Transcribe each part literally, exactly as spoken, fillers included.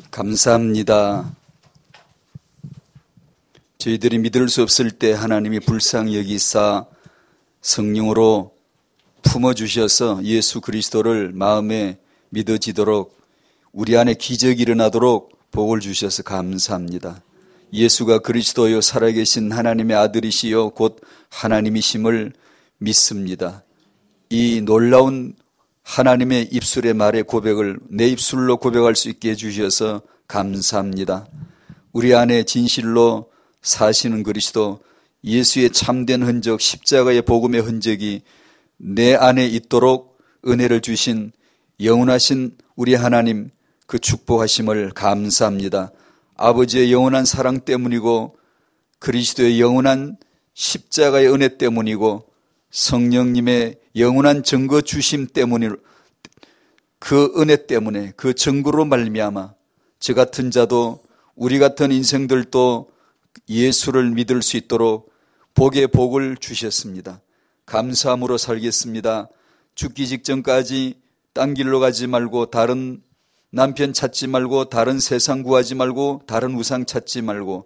감사합니다. 저희들이 믿을 수 없을 때 하나님이 불쌍히 여기사 성령으로 품어주셔서 예수 그리스도를 마음에 믿어지도록 우리 안에 기적이 일어나도록 복을 주셔서 감사합니다. 예수가 그리스도요 살아계신 하나님의 아들이시요 곧 하나님이심을 믿습니다. 이 놀라운 하나님의 입술의 말의 고백을 내 입술로 고백할 수 있게 해주셔서 감사합니다. 우리 안에 진실로 사시는 그리스도, 예수의 참된 흔적, 십자가의 복음의 흔적이 내 안에 있도록 은혜를 주신 영원하신 우리 하나님, 그 축복하심을 감사합니다. 아버지의 영원한 사랑 때문이고 그리스도의 영원한 십자가의 은혜 때문이고 성령님의 영원한 증거 주심 때문에, 그 은혜 때문에, 그 증거로 말미암아 저 같은 자도, 우리 같은 인생들도 예수를 믿을 수 있도록 복의 복을 주셨습니다. 감사함으로 살겠습니다. 죽기 직전까지 딴 길로 가지 말고, 다른 남편 찾지 말고, 다른 세상 구하지 말고, 다른 우상 찾지 말고,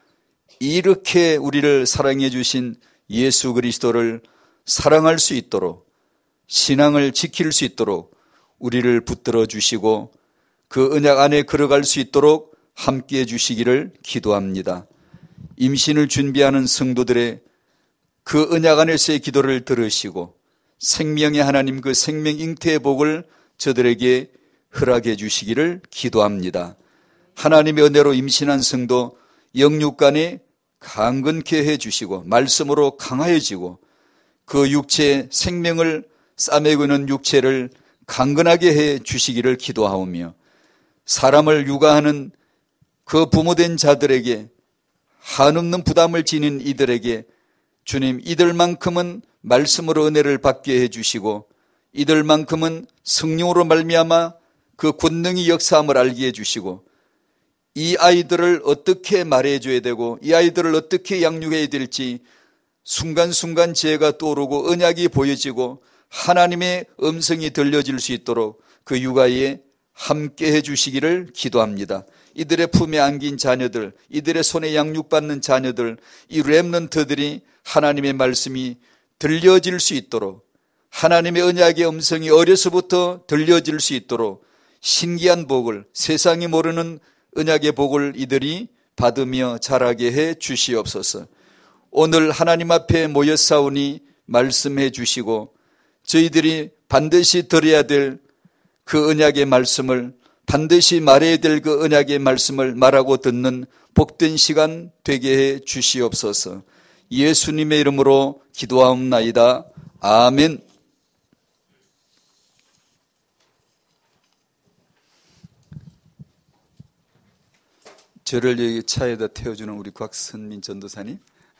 이렇게 우리를 사랑해 주신 예수 그리스도를 사랑할 수 있도록, 신앙을 지킬 수 있도록 우리를 붙들어 주시고 그 언약 안에 걸어갈 수 있도록 함께해 주시기를 기도합니다. 임신을 준비하는 성도들의 그 언약 안에서의 기도를 들으시고 생명의 하나님, 그 생명 잉태의 복을 저들에게 허락해 주시기를 기도합니다. 하나님의 은혜로 임신한 성도 영육간에 강건케 해 주시고 말씀으로 강하여지고 그 육체의 생명을 싸매고 있는 육체를 강건하게 해 주시기를 기도하오며, 사람을 육아하는 그 부모된 자들에게 한없는 부담을 지닌 이들에게 주님, 이들만큼은 말씀으로 은혜를 받게 해 주시고 이들만큼은 성령으로 말미암아 그 권능이 역사함을 알게 해 주시고, 이 아이들을 어떻게 말해줘야 되고 이 아이들을 어떻게 양육해야 될지 순간순간 지혜가 떠오르고 언약이 보여지고 하나님의 음성이 들려질 수 있도록 그 육아에 함께 해주시기를 기도합니다. 이들의 품에 안긴 자녀들, 이들의 손에 양육받는 자녀들, 이 렘넌트들이 하나님의 말씀이 들려질 수 있도록, 하나님의 언약의 음성이 어려서부터 들려질 수 있도록 신기한 복을, 세상이 모르는 언약의 복을 이들이 받으며 자라게 해 주시옵소서. 오늘 하나님 앞에 모였사오니 말씀해 주시고 저희들이 반드시 들어야 될 그 언약의 말씀을, 반드시 말해야 될 그 언약의 말씀을 말하고 듣는 복된 시간 되게 해 주시옵소서. 예수님의 이름으로 기도하옵나이다. 아멘. 저를 여기 차에다 태워주는 우리 곽선민 전도사님.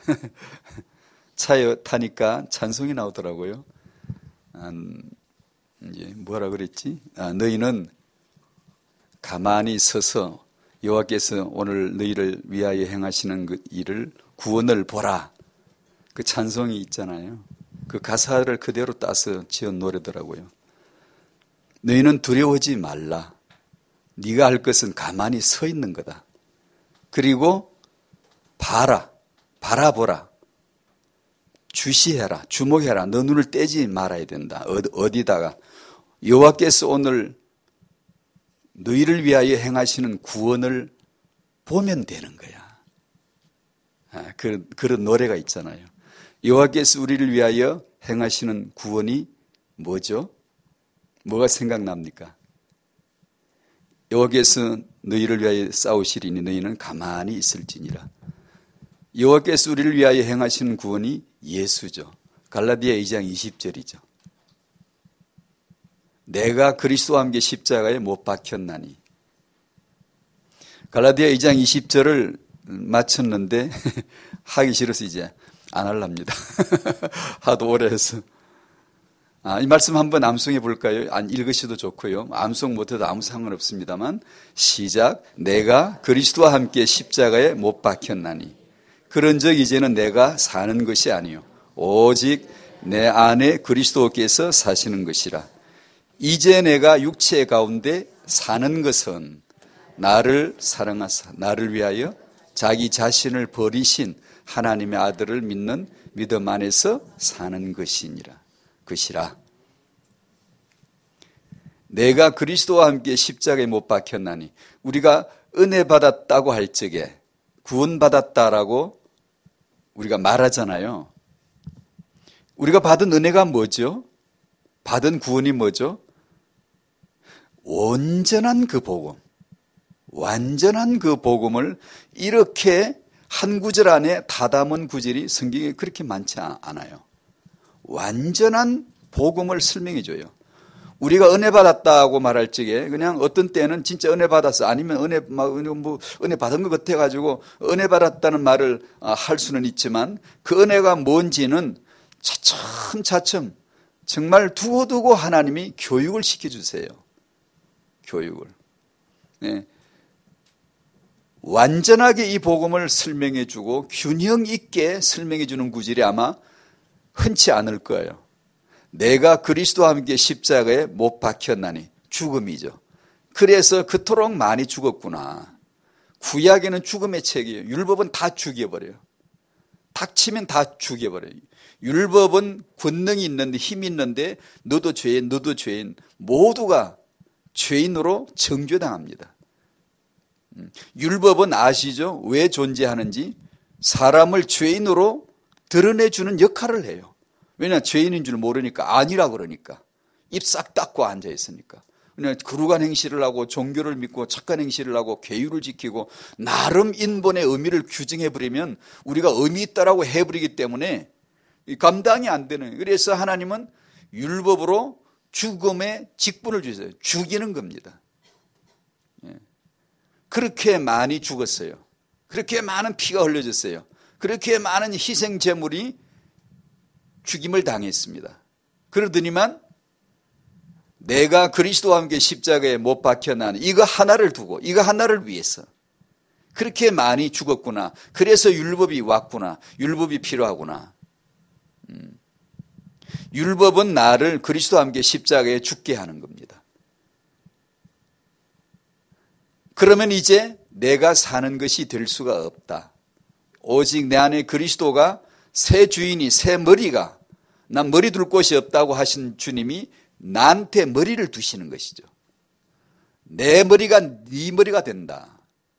차에 타니까 찬송이 나오더라고요. 음, 이제 뭐라 그랬지? 아, 너희는 가만히 서서 여호와께서 오늘 너희를 위하여 행하시는 그 일을, 구원을 보라. 그 찬송이 있잖아요. 그 가사를 그대로 따서 지은 노래더라고요. 너희는 두려워하지 말라. 네가 할 것은 가만히 서 있는 거다. 그리고 봐라. 바라보라. 주시해라. 주목해라. 너 눈을 떼지 말아야 된다. 어디다가. 여호와께서 오늘 너희를 위하여 행하시는 구원을 보면 되는 거야. 아, 그런, 그런 노래가 있잖아요. 여호와께서 우리를 위하여 행하시는 구원이 뭐죠? 뭐가 생각납니까? 여호와께서 너희를 위하여 싸우시리니 너희는 가만히 있을지니라. 여호와께서 우리를 위하여 행하시는 구원이 예수죠. 갈라디아 이 장 이십 절이죠. 내가 그리스도와 함께 십자가에 못 박혔나니. 갈라디아 이 장 이십 절을 마쳤는데 하기 싫어서 이제 안 하랍니다. 하도 오래 해서. 아, 이 말씀 한번 암송해 볼까요? 안 읽으셔도 좋고요. 암송 못해도 아무 상관없습니다만. 시작. 내가 그리스도와 함께 십자가에 못 박혔나니. 그런즉 이제는 내가 사는 것이 아니요 오직 내 안에 그리스도께서 사시는 것이라. 이제 내가 육체 가운데 사는 것은 나를 사랑하사 나를 위하여 자기 자신을 버리신 하나님의 아들을 믿는 믿음 안에서 사는 것이니라. 것이라. 내가 그리스도와 함께 십자가에 못 박혔나니 우리가 은혜 받았다고 할 적에 구원 받았다라고 우리가 말하잖아요. 우리가 받은 은혜가 뭐죠? 받은 구원이 뭐죠? 온전한 그 복음, 완전한 그 복음을 이렇게 한 구절 안에 다 담은 구절이 성경에 그렇게 많지 않아요. 완전한 복음을 설명해 줘요. 우리가 은혜 받았다고 말할 적에 그냥 어떤 때는 진짜 은혜 받았어 아니면 은혜 뭐 은혜 받은 것 같아 가지고 은혜 받았다는 말을 할 수는 있지만 그 은혜가 뭔지는 차츰차츰 정말 두고두고 하나님이 교육을 시켜주세요. 교육을. 네. 완전하게 이 복음을 설명해 주고 균형 있게 설명해 주는 구절이 아마 흔치 않을 거예요. 내가 그리스도와 함께 십자가에 못 박혔나니 죽음이죠. 그래서 그토록 많이 죽었구나. 구약에는 죽음의 책이에요. 율법은 다 죽여버려요. 닥치면 다 죽여버려요. 율법은 권능이 있는데 힘이 있는데 너도 죄인 너도 죄인 모두가 죄인으로 정죄당합니다. 율법은 아시죠? 왜 존재하는지 사람을 죄인으로 드러내주는 역할을 해요. 왜냐 죄인인 줄 모르니까 아니라 그러니까 입 싹 닫고 앉아 있으니까 그냥 거룩한 행실을 하고 종교를 믿고 착한 행실을 하고 계율을 지키고 나름 인본의 의미를 규정해버리면 우리가 의미 있다라고 해버리기 때문에 감당이 안 되는. 그래서 하나님은 율법으로 죽음의 직분을 주세요. 죽이는 겁니다. 그렇게 많이 죽었어요. 그렇게 많은 피가 흘려졌어요. 그렇게 많은 희생 제물이 죽임을 당했습니다. 그러더니만 내가 그리스도와 함께 십자가에 못 박혀나니 이거 하나를 두고 이거 하나를 위해서 그렇게 많이 죽었구나. 그래서 율법이 왔구나. 율법이 필요하구나. 음. 율법은 나를 그리스도와 함께 십자가에 죽게 하는 겁니다. 그러면 이제 내가 사는 것이 될 수가 없다. 오직 내 안에 그리스도가 새 주인이 새 머리가 난 머리 둘 곳이 없다고 하신 주님이 나한테 머리를 두시는 것이죠. 내 머리가 네 머리가 된다.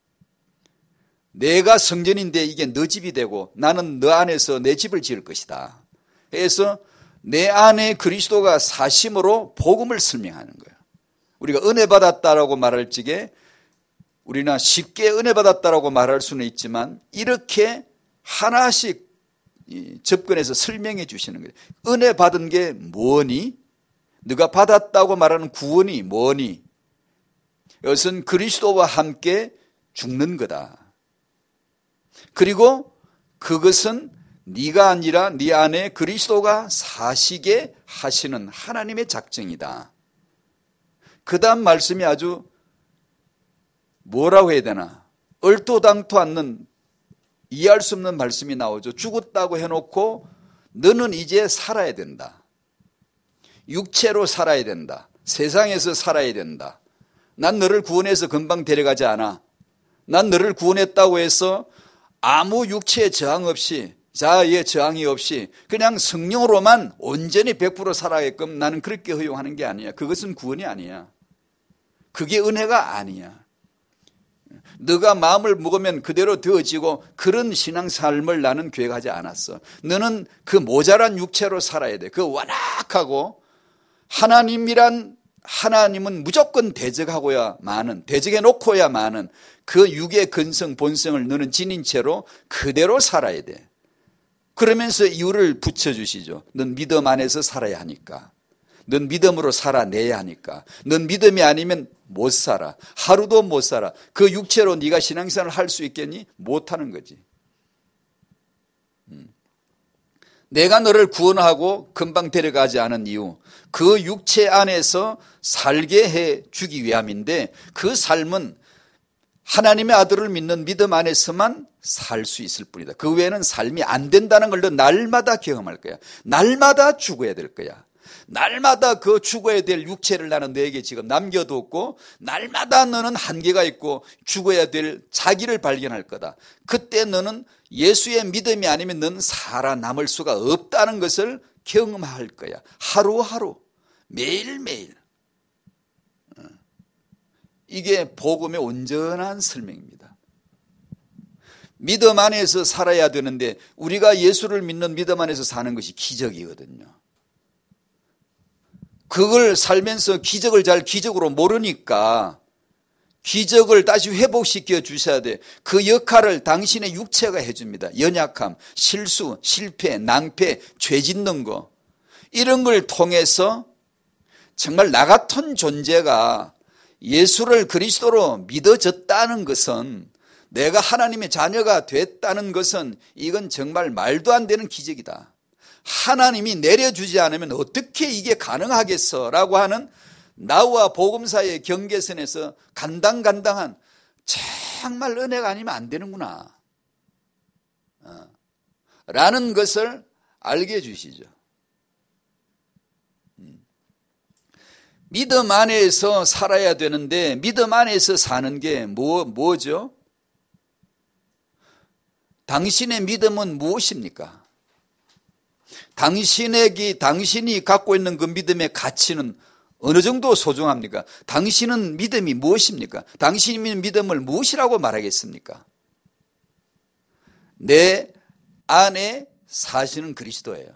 내가 성전인데 이게 너 집이 되고 나는 너 안에서 내 집을 지을 것이다. 그래서 내 안에 그리스도가 사심으로 복음을 설명하는 거예요. 우리가 은혜 받았다라고 말할 적에 우리나 쉽게 은혜 받았다라고 말할 수는 있지만 이렇게 하나씩 접근해서 설명해 주시는 거예요. 은혜 받은 게 뭐니? 네가 받았다고 말하는 구원이 뭐니? 이것은 그리스도와 함께 죽는 거다. 그리고 그것은 네가 아니라 네 안에 그리스도가 사시게 하시는 하나님의 작정이다. 그 다음 말씀이 아주 뭐라고 해야 되나? 얼토당토 않는 이해할 수 없는 말씀이 나오죠. 죽었다고 해놓고 너는 이제 살아야 된다. 육체로 살아야 된다. 세상에서 살아야 된다. 난 너를 구원해서 금방 데려가지 않아. 난 너를 구원했다고 해서 아무 육체의 저항 없이 자아의 저항이 없이 그냥 성령으로만 온전히 백 퍼센트 살아가게끔 나는 그렇게 허용하는 게 아니야. 그것은 구원이 아니야. 그게 은혜가 아니야. 너가 마음을 먹으면 그대로 되어지고 그런 신앙 삶을 나는 계획하지 않았어. 너는 그 모자란 육체로 살아야 돼. 그 완악하고 하나님이란 하나님은 무조건 대적하고야 마는 대적해 놓고야 마는 그 육의 근성 본성을 너는 지닌 채로 그대로 살아야 돼. 그러면서 이유를 붙여주시죠. 넌 믿음 안에서 살아야 하니까. 넌 믿음으로 살아내야 하니까. 넌 믿음이 아니면 못 살아. 하루도 못 살아. 그 육체로 네가 신앙생활을 할 수 있겠니? 못하는 거지. 음. 내가 너를 구원하고 금방 데려가지 않은 이유, 그 육체 안에서 살게 해 주기 위함인데 그 삶은 하나님의 아들을 믿는 믿음 안에서만 살 수 있을 뿐이다. 그 외에는 삶이 안 된다는 걸 너 날마다 경험할 거야. 날마다 죽어야 될 거야. 날마다 그 죽어야 될 육체를 나는 너에게 지금 남겨뒀고 날마다 너는 한계가 있고 죽어야 될 자기를 발견할 거다. 그때 너는 예수의 믿음이 아니면 너는 살아남을 수가 없다는 것을 경험할 거야. 하루하루 매일매일. 이게 복음의 온전한 설명입니다. 믿음 안에서 살아야 되는데 우리가 예수를 믿는 믿음 안에서 사는 것이 기적이거든요. 그걸 살면서 기적을 잘 기적으로 모르니까 기적을 다시 회복시켜 주셔야 돼. 그 역할을 당신의 육체가 해줍니다. 연약함, 실수, 실패, 낭패, 죄 짓는 거 이런 걸 통해서 정말 나 같은 존재가 예수를 그리스도로 믿어졌다는 것은, 내가 하나님의 자녀가 됐다는 것은 이건 정말 말도 안 되는 기적이다. 하나님이 내려주지 않으면 어떻게 이게 가능하겠어 라고 하는 나와 복음사의 경계선에서 간당간당한, 정말 은혜가 아니면 안 되는구나 라는 것을 알게 해주시죠. 믿음 안에서 살아야 되는데 믿음 안에서 사는 게 뭐, 뭐죠? 당신의 믿음은 무엇입니까? 당신에게, 당신이 갖고 있는 그 믿음의 가치는 어느 정도 소중합니까? 당신은 믿음이 무엇입니까? 당신이 믿는 믿음을 무엇이라고 말하겠습니까? 내 안에 사시는 그리스도예요.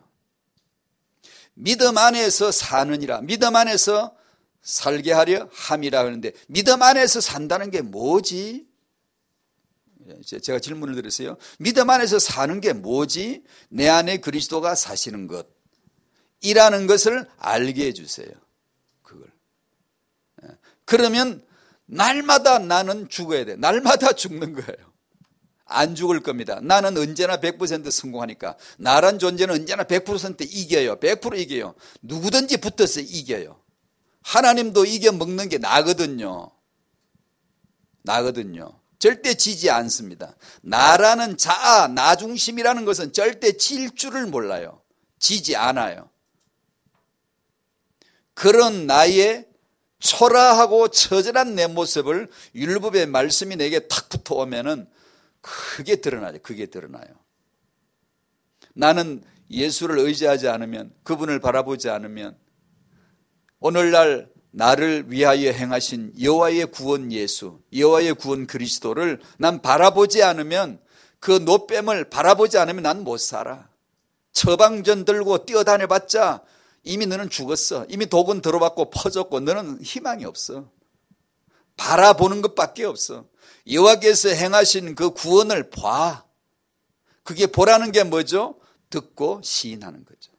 믿음 안에서 사느니라, 믿음 안에서 살게 하려 함이라 하는데 믿음 안에서 산다는 게 뭐지? 제가 질문을 드렸어요. 믿음 안에서 사는 게 뭐지? 내 안에 그리스도가 사시는 것 이라는 것을 알게 해주세요. 그걸. 그러면 날마다 나는 죽어야 돼. 날마다 죽는 거예요. 안 죽을 겁니다. 나는 언제나 백 퍼센트 성공하니까. 나란 존재는 언제나 백 퍼센트 이겨요. 백 퍼센트 이겨요. 누구든지 붙어서 이겨요. 하나님도 이겨먹는 게 나거든요. 나거든요. 절대 지지 않습니다. 나라는 자아, 나 중심이라는 것은 절대 질 줄을 몰라요. 지지 않아요. 그런 나의 초라하고 처절한 내 모습을 율법의 말씀이 내게 탁 붙어오면은 크게 드러나죠. 그게 드러나요. 나는 예수를 의지하지 않으면, 그분을 바라보지 않으면 오늘날 나를 위하여 행하신 여호와의 구원 예수, 여호와의 구원 그리스도를 난 바라보지 않으면, 그 노뱀을 바라보지 않으면 난 못 살아. 처방전 들고 뛰어다녀봤자 이미 너는 죽었어. 이미 독은 들어봤고 퍼졌고 너는 희망이 없어. 바라보는 것밖에 없어. 여호와께서 행하신 그 구원을 봐. 그게 보라는 게 뭐죠? 듣고 시인하는 거죠.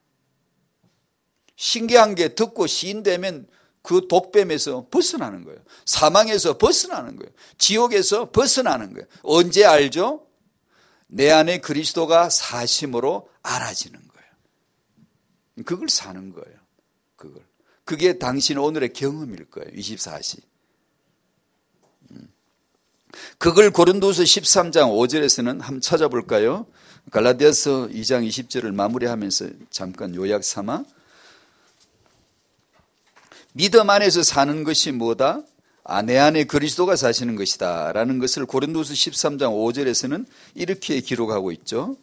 신기한 게 듣고 시인되면 그 독뱀에서 벗어나는 거예요. 사망에서 벗어나는 거예요. 지옥에서 벗어나는 거예요. 언제 알죠? 내 안에 그리스도가 사심으로 알아지는 거예요. 그걸 사는 거예요. 그걸. 그게 당신 오늘의 경험일 거예요. 이십사 시. 그걸 고린도서 십삼 장 오 절에서는 한번 찾아볼까요? 갈라디아서 이 장 이십 절을 마무리하면서 잠깐 요약 삼아. 믿음 안에서 사는 것이 뭐다? 아, 내 안에 그리스도가 사시는 것이다 라는 것을 고린도서 십삼 장 오 절에서는 이렇게 기록하고 있죠.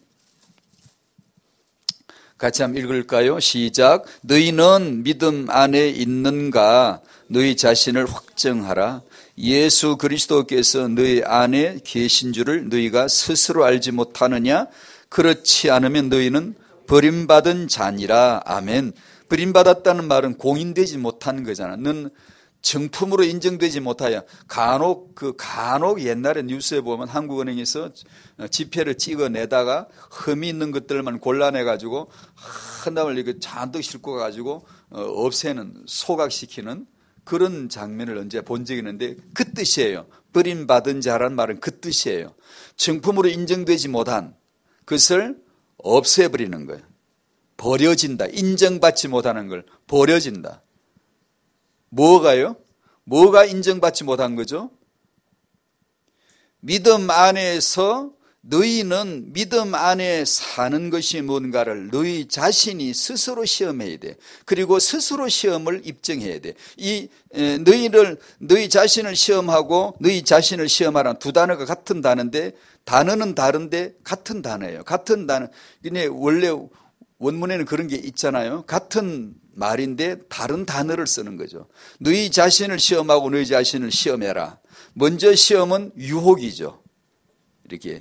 같이 한번 읽을까요? 시작. 너희는 믿음 안에 있는가? 너희 자신을 확정하라. 예수 그리스도께서 너희 안에 계신 줄을 너희가 스스로 알지 못하느냐? 그렇지 않으면 너희는 버림받은 자니라. 아멘. 버림받았다는 말은 공인되지 못하는 거잖아. 넌 정품으로 인정되지 못하여 간혹 그 간혹 옛날에 뉴스에 보면 한국은행에서 지폐를 찍어내다가 흠이 있는 것들만 골라내가지고 한 담을 이렇게 잔뜩 싣고 가지고 없애는, 소각시키는 그런 장면을 언제 본 적이 있는데 그 뜻이에요. 버림받은 자라는 말은 그 뜻이에요. 정품으로 인정되지 못한 것을 없애버리는 거예요. 버려진다. 인정받지 못하는 걸 버려진다. 뭐가요? 뭐가 인정받지 못한 거죠? 믿음 안에서 너희는 믿음 안에 사는 것이 뭔가를 너희 자신이 스스로 시험해야 돼. 그리고 스스로 시험을 입증해야 돼. 이 에, 너희를 너희 자신을 시험하고 너희 자신을 시험하라는 두 단어가 같은 단어인데 단어는 다른데 같은 단어예요. 같은 단어. 근데 원래 원문에는 그런 게 있잖아요. 같은 말인데 다른 단어를 쓰는 거죠. 너희 자신을 시험하고 너희 자신을 시험해라. 먼저 시험은 유혹이죠. 이렇게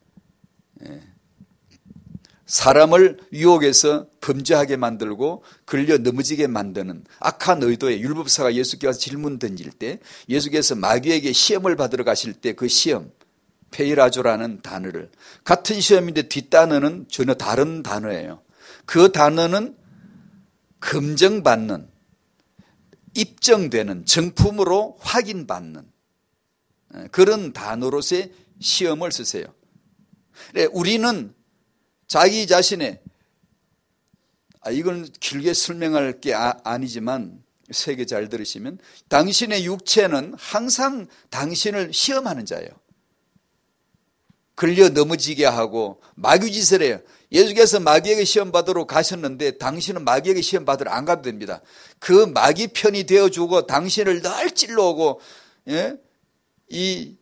사람을 유혹해서 범죄하게 만들고 걸려 넘어지게 만드는 악한 의도에 율법사가 예수께 와서 질문 던질 때 예수께서 마귀에게 시험을 받으러 가실 때 그 시험 페이라조라는 단어를 같은 시험인데 뒷단어는 전혀 다른 단어예요. 그 단어는 검증받는 입증되는 정품으로 확인받는 그런 단어로서의 시험을 쓰세요. 우리는 자기 자신의 아, 이건 길게 설명할 게 아, 아니지만 세게 잘 들으시면 당신의 육체는 항상 당신을 시험하는 자예요. 걸려 넘어지게 하고 마귀짓을 해요. 예수께서 마귀에게 시험 받으러 가셨는데 당신은 마귀에게 시험 받으러 안 가도 됩니다. 그 마귀 편이 되어주고 당신을 늘 찔러오고 예? 이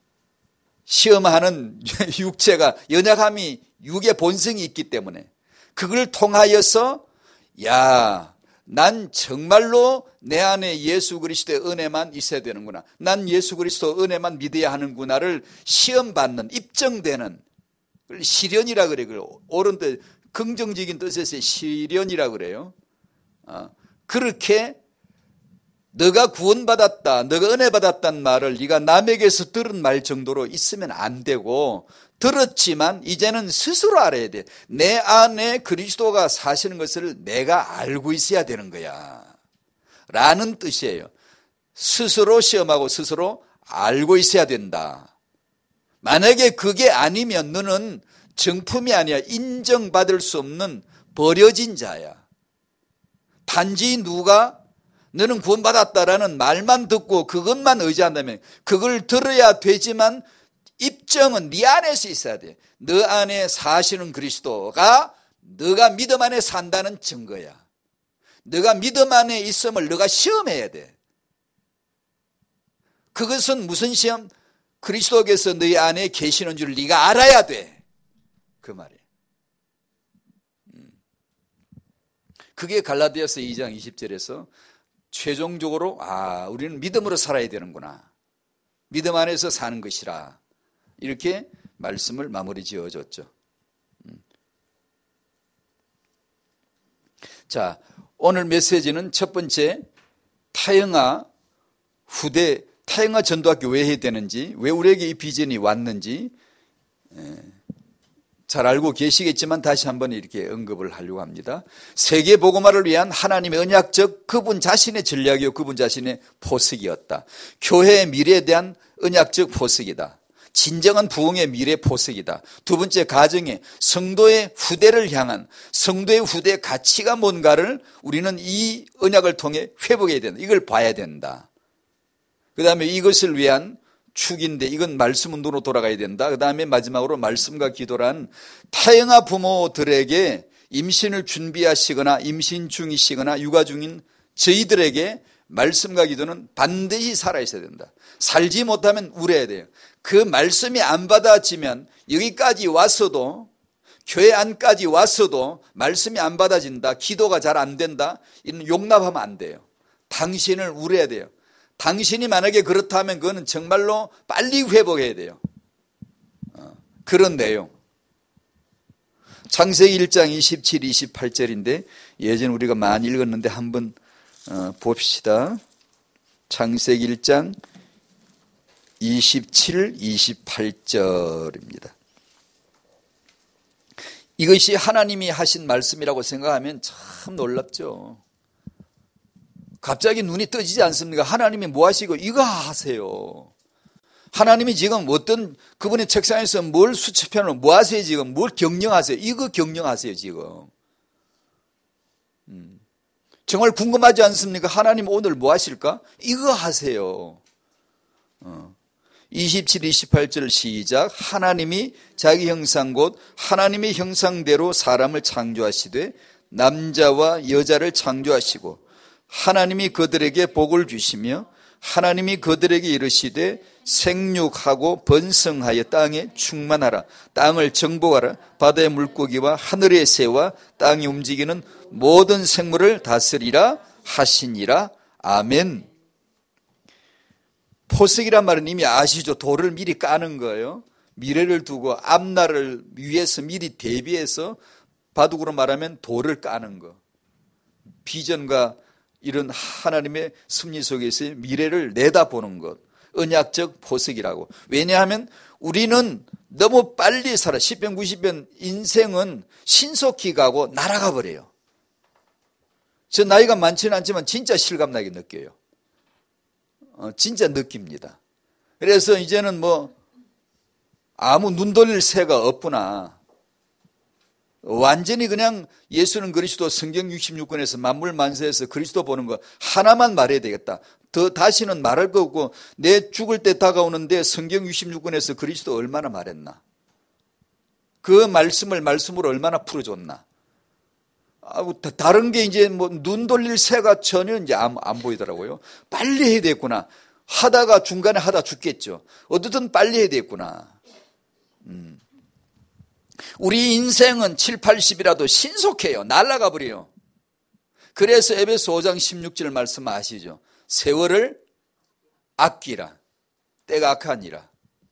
시험하는 육체가 연약함이 육의 본성이 있기 때문에 그걸 통하여서 야, 난 정말로 내 안에 예수 그리스도의 은혜만 있어야 되는구나. 난 예수 그리스도 은혜만 믿어야 하는구나를 시험받는 입증되는 시련이라 그래. 옳은 뜻, 긍정적인 뜻에서 시련이라 그래요. 어, 그렇게 너가 구원받았다, 너가 은혜 받았다는 말을 네가 남에게서 들은 말 정도로 있으면 안 되고 들었지만 이제는 스스로 알아야 돼. 내 안에 그리스도가 사시는 것을 내가 알고 있어야 되는 거야 라는 뜻이에요. 스스로 시험하고 스스로 알고 있어야 된다. 만약에 그게 아니면 너는 정품이 아니야. 인정받을 수 없는 버려진 자야. 단지 누가 너는 구원받았다라는 말만 듣고 그것만 의지한다면 그걸 들어야 되지만 입증은 네 안에서 있어야 돼. 너 안에 사시는 그리스도가 너가 믿음 안에 산다는 증거야. 너가 믿음 안에 있음을 너가 시험해야 돼. 그것은 무슨 시험? 그리스도께서 너희 안에 계시는 줄 네가 알아야 돼. 그 말이에요. 그게 갈라디아서 이 장 이십 절에서 최종적으로 아 우리는 믿음으로 살아야 되는구나. 믿음 안에서 사는 것이라. 이렇게 말씀을 마무리 지어줬죠. 자, 오늘 메시지는 첫 번째 타영아 후대 타영아 전도학교 왜 해야 되는지, 왜 우리에게 이 비전이 왔는지 잘 알고 계시겠지만 다시 한번 이렇게 언급을 하려고 합니다. 세계 복음화를 위한 하나님의 언약적 그분 자신의 전략이요 그분 자신의 포석이었다. 교회의 미래에 대한 언약적 포석이다. 진정한 부흥의 미래 포석이다. 두 번째 가정의 성도의 후대를 향한 성도의 후대의 가치가 뭔가를 우리는 이 언약을 통해 회복해야 된다. 이걸 봐야 된다. 그 다음에 이것을 위한 축인데 이건 말씀 운동으로 돌아가야 된다. 그 다음에 마지막으로 말씀과 기도란 타영아 부모들에게 임신을 준비하시거나 임신 중이시거나 육아 중인 저희들에게 말씀과 기도는 반드시 살아있어야 된다. 살지 못하면 울어야 돼요. 그 말씀이 안 받아지면 여기까지 왔어도 교회 안까지 왔어도 말씀이 안 받아진다. 기도가 잘 안 된다. 이는 용납하면 안 돼요. 당신을 울어야 돼요. 당신이 만약에 그렇다면 그거는 정말로 빨리 회복해야 돼요. 어, 그런 내용. 창세기 일 장 이십칠, 이십팔 절인데 예전 우리가 많이 읽었는데 한번 어, 봅시다. 창세기 일 장 이십칠, 이십팔 절입니다. 이것이 하나님이 하신 말씀이라고 생각하면 참 놀랍죠. 갑자기 눈이 떠지지 않습니까? 하나님이 뭐 하시고 이거 하세요. 하나님이 지금 어떤 그분의 책상에서 뭘 수첩해놓고 뭐 하세요 지금? 뭘 경영하세요? 이거 경영하세요 지금. 음. 정말 궁금하지 않습니까? 하나님 오늘 뭐 하실까? 이거 하세요. 어. 이십칠, 이십팔 절 시작. 하나님이 자기 형상 곧 하나님의 형상대로 사람을 창조하시되 남자와 여자를 창조하시고 하나님이 그들에게 복을 주시며 하나님이 그들에게 이르시되 생육하고 번성하여 땅에 충만하라. 땅을 정복하라. 바다의 물고기와 하늘의 새와 땅이 움직이는 모든 생물을 다스리라 하시니라. 아멘. 포석이란 말은 이미 아시죠? 돌을 미리 까는 거예요. 미래를 두고 앞날을 위해서 미리 대비해서 바둑으로 말하면 돌을 까는 거. 비전과 이런 하나님의 섭리 속에서 미래를 내다보는 것. 언약적 포석이라고. 왜냐하면 우리는 너무 빨리 살아. 십 편 구십 편 인생은 신속히 가고 날아가 버려요. 저 나이가 많지는 않지만 진짜 실감나게 느껴요. 어, 진짜 느낍니다. 그래서 이제는 뭐 아무 눈 돌릴 새가 없구나. 완전히 그냥 예수는 그리스도 성경 육십육 권에서 만물 만세에서 그리스도 보는 거 하나만 말해야 되겠다. 더 다시는 말할 거 없고 내 죽을 때 다가오는데 성경 육십육 권에서 그리스도 얼마나 말했나. 그 말씀을 말씀으로 얼마나 풀어줬나. 다른 게 이제 뭐 눈 돌릴 새가 전혀 이제 안, 안 보이더라고요. 빨리 해야 되겠구나. 하다가 중간에 하다 죽겠죠. 어떻든 빨리 해야 되겠구나. 음. 우리 인생은 칠, 팔십이라도 신속해요. 날아가 버려요. 그래서 에베소 오 장 십육 절 말씀 아시죠? 세월을 아끼라. 때가 악하니라.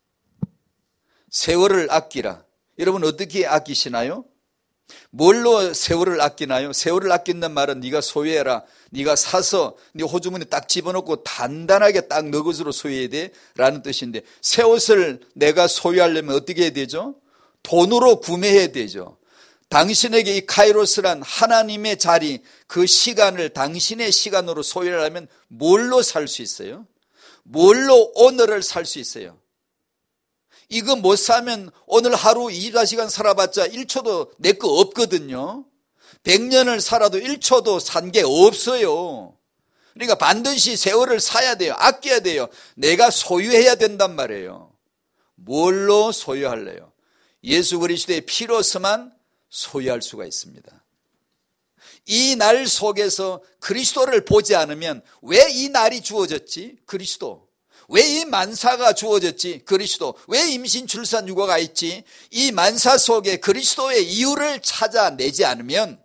세월을 아끼라. 여러분 어떻게 아끼시나요? 뭘로 세월을 아끼나요? 세월을 아낀다는 말은 네가 소유해라. 네가 사서 네 호주머니에 딱 집어넣고 단단하게 딱 너 것으로 소유해야 돼 라는 뜻인데 새 옷을 내가 소유하려면 어떻게 해야 되죠? 돈으로 구매해야 되죠. 당신에게 이 카이로스란 하나님의 자리, 그 시간을 당신의 시간으로 소유하려면 뭘로 살 수 있어요? 뭘로 오늘을 살 수 있어요? 이거 못 사면 오늘 하루 이십사 시간 살아봤자 일 초도 내 거 없거든요. 백 년을 살아도 일 초도 산 게 없어요. 그러니까 반드시 세월을 사야 돼요. 아껴야 돼요. 내가 소유해야 된단 말이에요. 뭘로 소유할래요? 예수 그리스도의 피로서만 소유할 수가 있습니다. 이 날 속에서 그리스도를 보지 않으면 왜 이 날이 주어졌지? 그리스도. 왜 이 만사가 주어졌지? 그리스도. 왜 임신, 출산, 육아가 있지? 이 만사 속에 그리스도의 이유를 찾아내지 않으면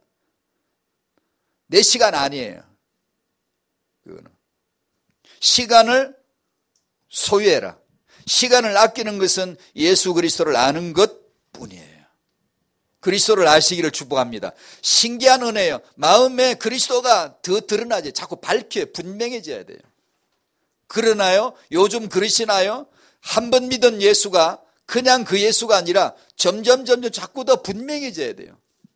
내 시간 아니에요. 그거는. 시간을 소유해라. 시간을 아끼는 것은 예수 그리스도를 아는 것뿐이에요. 그리스도를 아시기를 축복합니다. 신기한 은혜예요. 마음에 그리스도가 더 드러나지. 자꾸 밝혀 분명해져야 돼요. 그러나요? 요즘 그러시나요? 한 번 믿은 예수가 그냥 그 예수가 아니라 점점 점점 자꾸 더 분명해져야 돼요.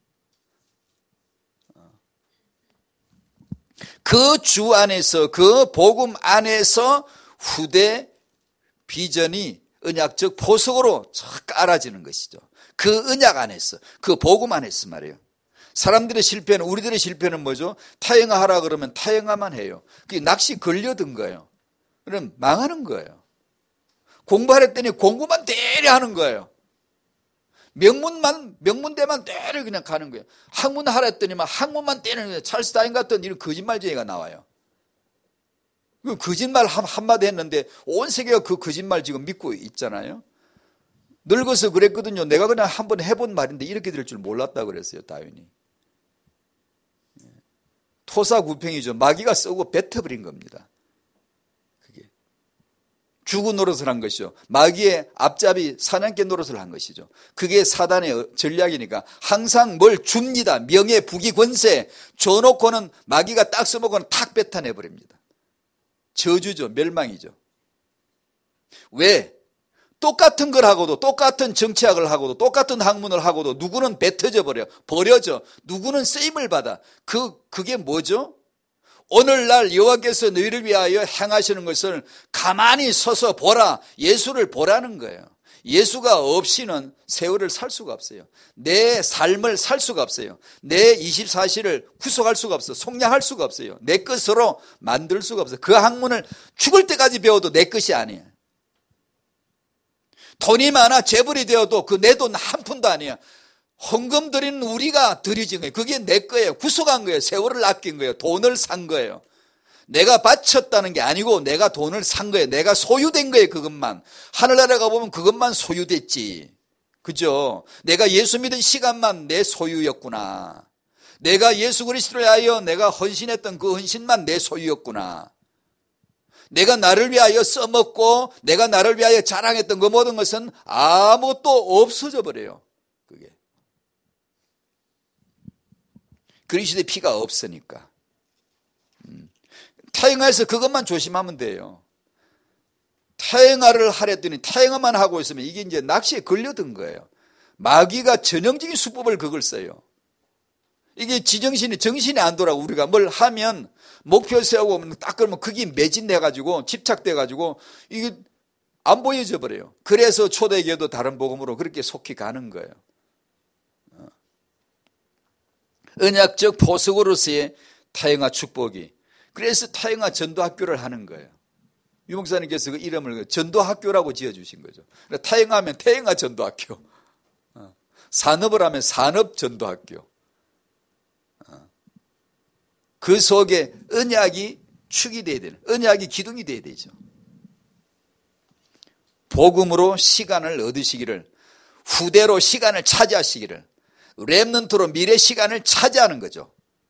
그 주 안에서, 그 복음 안에서 후대 비전이 언약적 포석으로 깔아지는 것이죠. 그 언약 안에서, 그 복음 안에서 말이에요. 사람들의 실패는, 우리들의 실패는 뭐죠? 타영하라 그러면 타영하만 해요. 그게 낚시 걸려든 거예요. 그럼 망하는 거예요. 공부하랬더니 공부만 대리 하는 거예요. 명문만, 명문대만 대리 그냥 가는 거예요. 학문 하랬더니만 학문만 떼는 거예요. 찰스 다인 같은 이런 거짓말쟁이가 나와요. 그 거짓말 한마디 했는데 온 세계가 그 거짓말 지금 믿고 있잖아요. 늙어서 그랬거든요. 내가 그냥 한번 해본 말인데 이렇게 될 줄 몰랐다 그랬어요. 다윈이. 토사구팽이죠. 마귀가 쏘고 뱉어버린 겁니다. 그게 주구 노릇을 한 것이죠. 마귀의 앞잡이 사냥개 노릇을 한 것이죠. 그게 사단의 전략이니까 항상 뭘 줍니다. 명예, 부귀, 권세 줘놓고는 마귀가 딱 써먹고는 탁 뱉어내버립니다. 저주죠. 멸망이죠. 왜? 똑같은 걸 하고도, 똑같은 정치학을 하고도, 똑같은 학문을 하고도 누구는 뱉어져 버려, 버려져. 누구는 쓰임을 받아. 그, 그게 뭐죠? 오늘날 여호와께서 너희를 위하여 행하시는 것을 가만히 서서 보라. 예수를 보라는 거예요. 예수가 없이는 세월을 살 수가 없어요. 내 삶을 살 수가 없어요. 내 이십사 시를 구속할 수가 없어요. 속량할 수가 없어요. 내 것으로 만들 수가 없어요. 그 학문을 죽을 때까지 배워도 내 것이 아니에요. 돈이 많아 재벌이 되어도 그 내 돈 한 푼도 아니야. 헌금 드리는 우리가 드리진 거예요. 그게 내 거예요. 구속한 거예요. 세월을 아낀 거예요. 돈을 산 거예요. 내가 바쳤다는 게 아니고 내가 돈을 산 거예요. 내가 소유된 거예요. 그것만. 하늘나라 가보면 그것만 소유됐지. 그죠? 내가 예수 믿은 시간만 내 소유였구나. 내가 예수 그리스도를 위하여 내가 헌신했던 그 헌신만 내 소유였구나. 내가 나를 위하여 써먹고 내가 나를 위하여 자랑했던 그 모든 것은 아무것도 없어져 버려요. 그게. 그리스도의 피가 없으니까. 음. 타행하에서 그것만 조심하면 돼요. 타행하를 하랬더니 타행하만 하고 있으면 이게 이제 낚시에 걸려든 거예요. 마귀가 전형적인 수법을 그걸 써요. 이게 지정신이, 정신이 안 돌아가고 우리가 뭘 하면 목표 세우고 딱 그러면 그게 매진돼가지고 집착돼가지고 이게 안 보여져 버려요. 그래서 초대교회도 다른 복음으로 그렇게 속히 가는 거예요. 언약적 보석으로서의 타행하 축복이. 그래서 타행하 전도학교를 하는 거예요. 유 목사님께서 그 이름을 전도학교라고 지어주신 거죠. 타행하면 타행하 전도학교. 산업을 하면 산업전도학교. 그 속에 언약이 축이 돼야 되는, 언약이 기둥이 돼야 되죠. 복음으로 시간을 얻으시기를, 후대로 시간을 차지하시기를, 렘넌트로 미래 시간을 차지하는 거죠.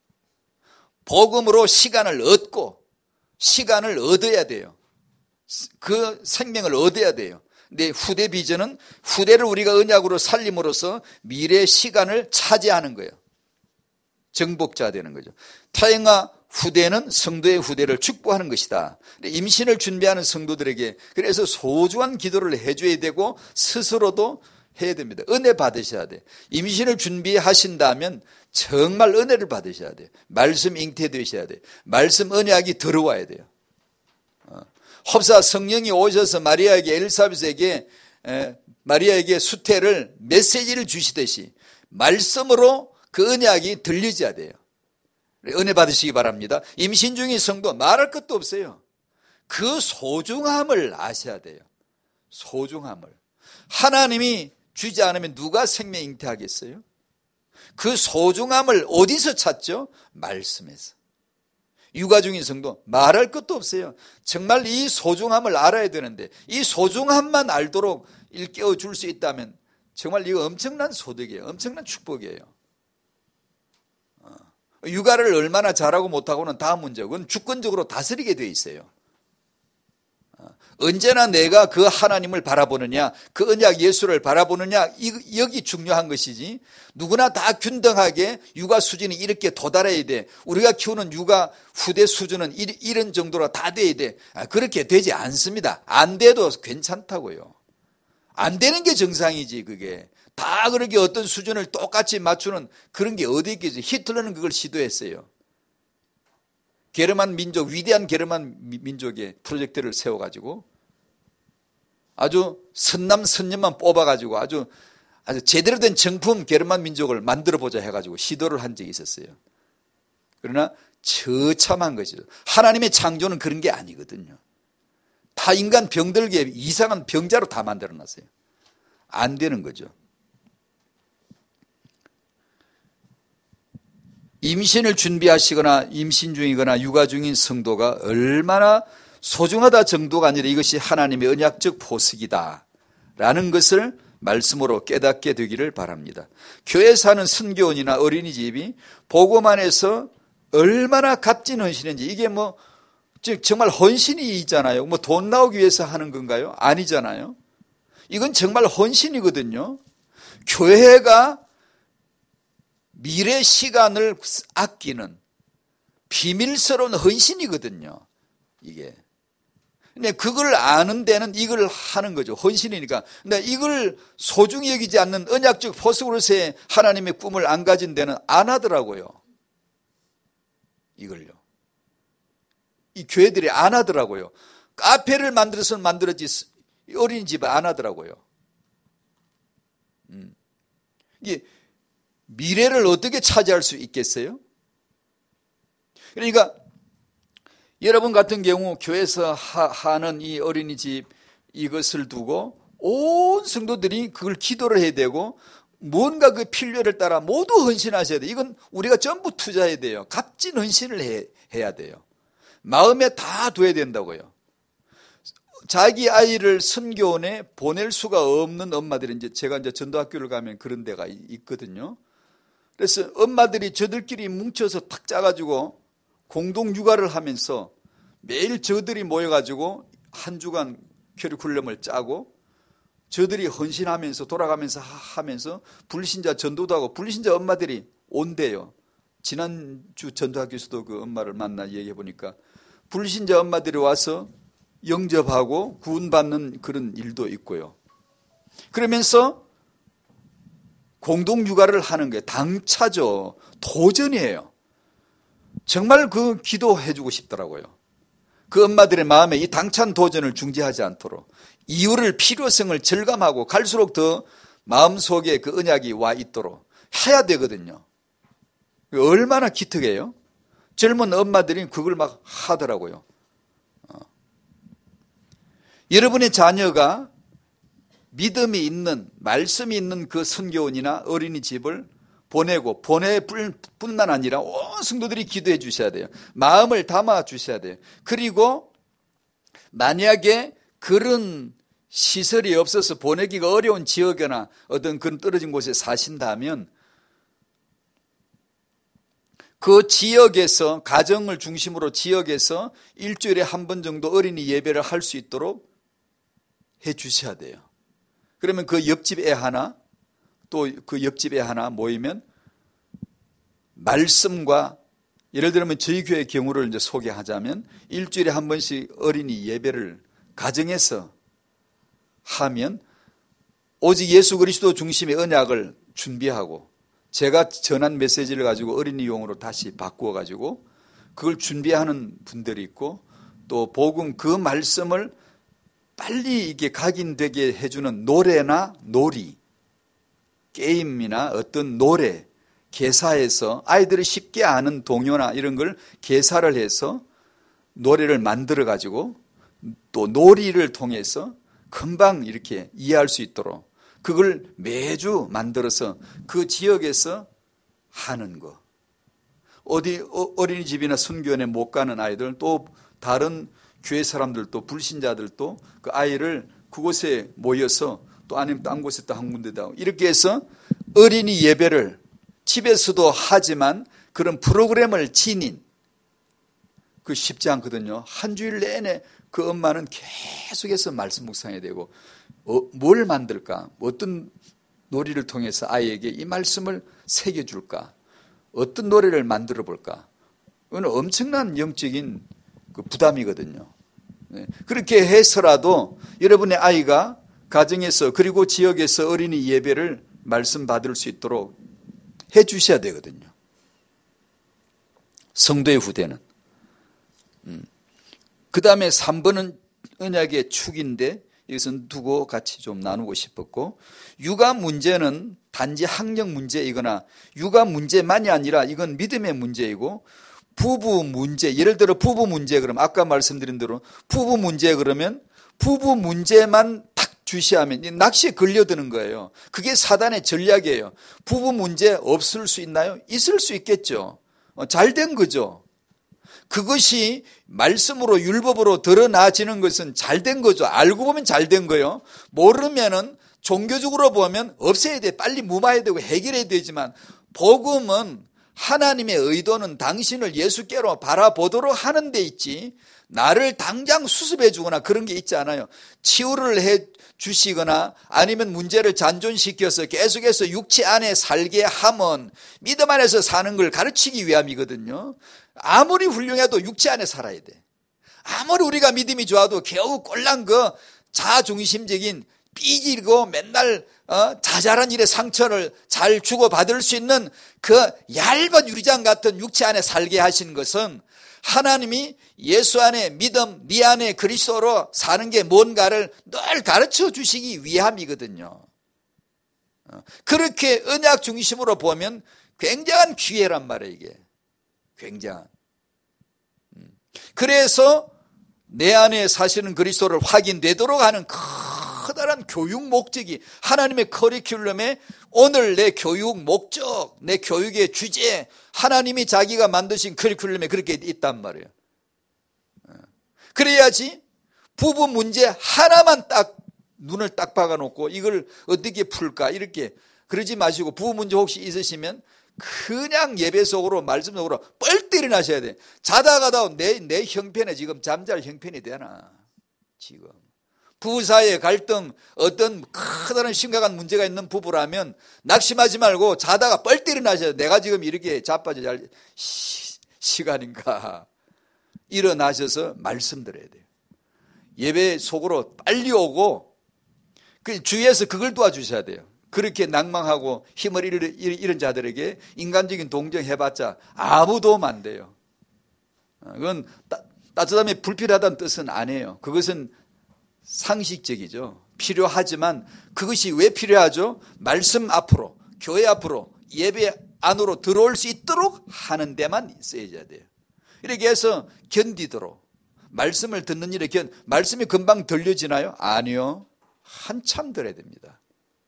복음으로 시간을 얻고 시간을 얻어야 돼요. 그 생명을 얻어야 돼요. 근데 후대 비전은 후대를 우리가 언약으로 살림으로써 미래 시간을 차지하는 거예요. 정복자 되는 거죠. 타행하 후대는 성도의 후대를 축복하는 것이다. 임신을 준비하는 성도들에게 그래서 소중한 기도를 해줘야 되고 스스로도 해야 됩니다. 은혜 받으셔야 돼. 임신을 준비하신다면 정말 은혜를 받으셔야 돼요. 말씀 잉태되셔야 돼요. 말씀 언약이 들어와야 돼요. 흡사 성령이 오셔서 마리아에게 엘사벳에게 마리아에게 수태를 메시지를 주시듯이 말씀으로 그 언약이 들려져야 돼요. 은혜 받으시기 바랍니다. 임신 중인 성도 말할 것도 없어요. 그 소중함을 아셔야 돼요. 소중함을. 하나님이 주지 않으면 누가 생명 잉태하겠어요? 그 소중함을 어디서 찾죠? 말씀에서. 육아 중인 성도 말할 것도 없어요. 정말 이 소중함을 알아야 되는데 이 소중함만 알도록 일깨워 줄 수 있다면 정말 이거 엄청난 소득이에요. 엄청난 축복이에요. 육아를 얼마나 잘하고 못하고는 다음 문제고 그건 주권적으로 다스리게 되어 있어요. 언제나 내가 그 하나님을 바라보느냐, 그 언약 예수를 바라보느냐, 여기 중요한 것이지 누구나 다 균등하게 육아 수준이 이렇게 도달해야 돼. 우리가 키우는 육아 후대 수준은 이런 정도로 다 돼야 돼. 그렇게 되지 않습니다. 안 돼도 괜찮다고요. 안 되는 게 정상이지. 그게 다 그렇게 어떤 수준을 똑같이 맞추는 그런 게 어디 있겠지. 히틀러는 그걸 시도했어요. 게르만 민족, 위대한 게르만 민족의 프로젝트를 세워가지고 아주 선남 선녀만 뽑아가지고 아주 아주 제대로 된 정품 게르만 민족을 만들어보자 해가지고 시도를 한 적이 있었어요. 그러나 처참한 것이죠. 하나님의 창조는 그런 게 아니거든요. 다 인간 병들게 이상한 병자로 다 만들어놨어요. 안 되는 거죠. 임신을 준비하시거나 임신 중이거나 육아 중인 성도가 얼마나 소중하다 정도가 아니라 이것이 하나님의 언약적 보석이다 라는 것을 말씀으로 깨닫게 되기를 바랍니다. 교회 사는 선교원이나 어린이집이 복음 안에서 얼마나 값진 헌신인지 이게 뭐 정말 헌신이 있잖아요. 뭐 돈 나오기 위해서 하는 건가요? 아니잖아요. 이건 정말 헌신이거든요. 교회가 미래 시간을 아끼는 비밀스러운 헌신이거든요. 이게. 근데 그걸 아는 데는 이걸 하는 거죠. 헌신이니까. 근데 이걸 소중히 여기지 않는 언약적 보석으로서의 하나님의 꿈을 안 가진 데는 안 하더라고요. 이걸요. 이 교회들이 안 하더라고요. 카페를 만들어서 만들었지 어린이집을 안 하더라고요. 음. 이게 미래를 어떻게 차지할 수 있겠어요? 그러니까 여러분 같은 경우 교회에서 하, 하는 이 어린이집 이것을 두고 온 성도들이 그걸 기도를 해야 되고 뭔가 그 필요를 따라 모두 헌신하셔야 돼요. 이건 우리가 전부 투자해야 돼요. 값진 헌신을 해, 해야 돼요. 마음에 다 둬야 된다고요. 자기 아이를 선교원에 보낼 수가 없는 엄마들이 이제 제가 이제 전도학교를 가면 그런 데가 있거든요. 그래서 엄마들이 저들끼리 뭉쳐서 탁 짜가지고 공동 육아를 하면서 매일 저들이 모여가지고 한 주간 커리큘럼을 짜고 저들이 헌신하면서 돌아가면서 하면서 불신자 전도도 하고 불신자 엄마들이 온대요. 지난주 전도학교에서도 그 엄마를 만나 얘기해 보니까 불신자 엄마들이 와서 영접하고 구원받는 그런 일도 있고요. 그러면서 공동 육아를 하는 게 당차죠. 도전이에요. 정말 그 기도해 주고 싶더라고요. 그 엄마들의 마음에 이 당찬 도전을 중지하지 않도록 이유를 필요성을 절감하고 갈수록 더 마음속에 그 언약이 와 있도록 해야 되거든요. 얼마나 기특해요. 젊은 엄마들이 그걸 막 하더라고요. 어. 여러분의 자녀가 믿음이 있는 말씀이 있는 그 선교원이나 어린이집을 보내고 보낼 뿐만 아니라 온 성도들이 기도해 주셔야 돼요. 마음을 담아 주셔야 돼요. 그리고 만약에 그런 시설이 없어서 보내기가 어려운 지역이나 어떤 그런 떨어진 곳에 사신다면 그 지역에서 가정을 중심으로 지역에서 일주일에 한 번 정도 어린이 예배를 할 수 있도록 해 주셔야 돼요. 그러면 그 옆집 애 하나 또 그 옆집 애 하나 모이면 말씀과 예를 들면 저희 교회 경우를 이제 소개하자면 일주일에 한 번씩 어린이 예배를 가정에서 하면 오직 예수 그리스도 중심의 언약을 준비하고 제가 전한 메시지를 가지고 어린이용으로 다시 바꾸어 가지고 그걸 준비하는 분들이 있고 또 복음 그 말씀을 빨리 이게 각인되게 해주는 노래나 놀이, 게임이나 어떤 노래, 개사해서 아이들이 쉽게 아는 동요나 이런 걸 개사를 해서 노래를 만들어 가지고 또 놀이를 통해서 금방 이렇게 이해할 수 있도록 그걸 매주 만들어서 그 지역에서 하는 거. 어디 어린이집이나 선교원에 못 가는 아이들 또 다른 교회 사람들도 불신자들도 그 아이를 그곳에 모여서 또 아니면 딴 곳에 또 한 군데다 하고 이렇게 해서 어린이 예배를 집에서도 하지만 그런 프로그램을 지닌 그 쉽지 않거든요. 한 주일 내내 그 엄마는 계속해서 말씀 묵상해야 되고 어, 뭘 만들까? 어떤 놀이를 통해서 아이에게 이 말씀을 새겨줄까? 어떤 노래를 만들어 볼까? 이건 엄청난 영적인 그 부담이거든요. 네. 그렇게 해서라도 여러분의 아이가 가정에서 그리고 지역에서 어린이 예배를 말씀 받을 수 있도록 해 주셔야 되거든요. 성도의 후대는. 음. 그 다음에 삼 번은 언약의 축인데 이것은 두고 같이 좀 나누고 싶었고 육아 문제는 단지 학력 문제이거나 육아 문제만이 아니라 이건 믿음의 문제이고 부부 문제, 예를 들어 부부 문제 그러면 아까 말씀드린 대로 부부 문제 그러면 부부 문제만 탁 주시하면 낚시에 걸려드는 거예요. 그게 사단의 전략이에요. 부부 문제 없을 수 있나요? 있을 수 있겠죠. 잘된 거죠. 그것이 말씀으로 율법으로 드러나지는 것은 잘된 거죠. 알고 보면 잘된 거예요. 모르면은 종교적으로 보면 없애야 돼. 빨리 무마해야 되고 해결해야 되지만 복음은 하나님의 의도는 당신을 예수께로 바라보도록 하는 데 있지 나를 당장 수습해 주거나 그런 게 있지 않아요. 치유를 해 주시거나 아니면 문제를 잔존시켜서 계속해서 육체 안에 살게 하면 믿음 안에서 사는 걸 가르치기 위함이거든요. 아무리 훌륭해도 육체 안에 살아야 돼. 아무리 우리가 믿음이 좋아도 겨우 꼴랑 그 자중심적인 삐지고 맨날 어, 자잘한 일에 상처를 잘 주고받을 수 있는 그 얇은 유리장 같은 육체 안에 살게 하신 것은 하나님이 예수 안에 믿음, 네 안에 그리스도로 사는 게 뭔가를 늘 가르쳐 주시기 위함이거든요. 그렇게 언약 중심으로 보면 굉장한 기회란 말이에요. 이게 굉장한. 그래서 내 안에 사시는 그리스도를 확인되도록 하는 커다란 교육 목적이 하나님의 커리큘럼에 오늘 내 교육 목적, 내 교육의 주제, 하나님이 자기가 만드신 커리큘럼에 그렇게 있단 말이에요. 그래야지 부부 문제 하나만 딱 눈을 딱 박아놓고 이걸 어떻게 풀까 이렇게 그러지 마시고 부부 문제 혹시 있으시면 그냥 예배 속으로 말씀 속으로 뻘떡 일어나셔야 돼. 자다가다 내, 내 형편에 지금 잠잘 형편이 되나 지금. 부부 사이의 갈등 어떤 커다란 심각한 문제가 있는 부부라면 낙심하지 말고 자다가 뻘떡 일어나셔야 돼. 내가 지금 이렇게 자빠져 잘 시, 시간인가. 일어나셔서 말씀 드려야 돼요. 예배 속으로 빨리 오고 그 주위에서 그걸 도와주셔야 돼요. 그렇게 낭망하고 힘을 잃은 자들에게 인간적인 동정 해봤자 아무 도움 안 돼요. 그건 따, 따뜻함이 불필요하다는 뜻은 아니에요. 그것은 상식적이죠. 필요하지만 그것이 왜 필요하죠? 말씀 앞으로, 교회 앞으로, 예배 안으로 들어올 수 있도록 하는 데만 쓰여져야 돼요. 이렇게 해서 견디도록 말씀을 듣는 일에 견, 말씀이 금방 들려지나요? 아니요. 한참 들어야 됩니다.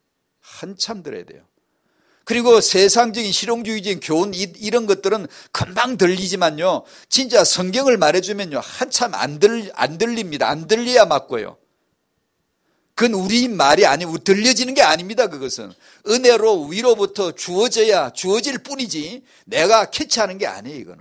한참 들어야 돼요. 그리고 세상적인 실용주의적인 교훈 이런 것들은 금방 들리지만요. 진짜 성경을 말해주면요. 한참 안, 들, 안 들립니다. 안 들려야 맞고요. 그건 우리 말이 아니고 들려지는 게 아닙니다. 그것은 은혜로 위로부터 주어져야 주어질 뿐이지 내가 캐치하는 게 아니에요. 이거는.